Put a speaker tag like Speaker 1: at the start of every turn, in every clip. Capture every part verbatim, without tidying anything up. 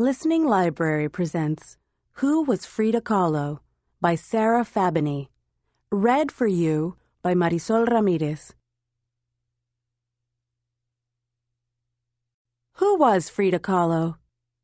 Speaker 1: Listening Library presents Who Was Frida Kahlo by Sarah Fabini. Read for you by Marisol Ramirez. Who was Frida Kahlo?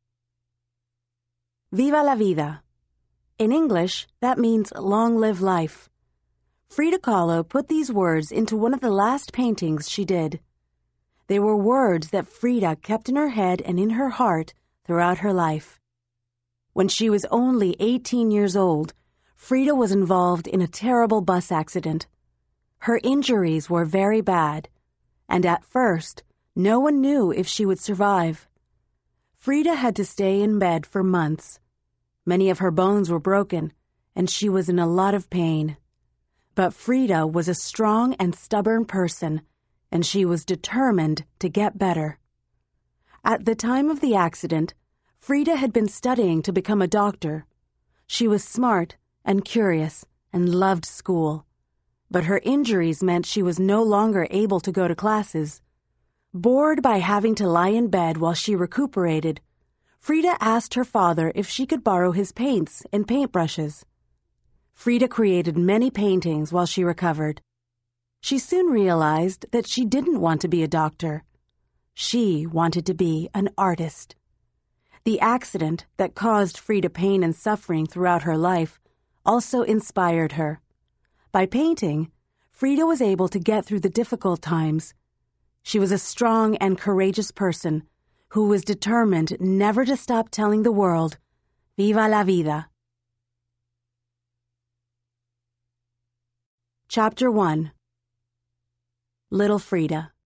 Speaker 1: Viva la vida. In English, that means long live life. Frida Kahlo put these words into one of the last paintings she did. They were words that Frida kept in her head and in her heart throughout her life. When she was only eighteen years old, Frida was involved in a terrible bus accident. Her injuries were very bad, and at first, no one knew if she would survive. Frida had to stay in bed for months. Many of her bones were broken, and she was in a lot of pain. But Frida was a strong and stubborn person, and she was determined to get better. At the time of the accident, Frida had been studying to become a doctor. She was smart and curious and loved school. But her injuries meant she was no longer able to go to classes. Bored by having to lie in bed while she recuperated, Frida asked her father if she could borrow his paints and paintbrushes. Frida created many paintings while she recovered. She soon realized that she didn't want to be a doctor. She wanted to be an artist. The accident that caused Frida pain and suffering throughout her life also inspired her. By painting, Frida was able to get through the difficult times. She was a strong and courageous person who was determined never to stop telling the world, Viva la vida. Chapter one. Little Frida.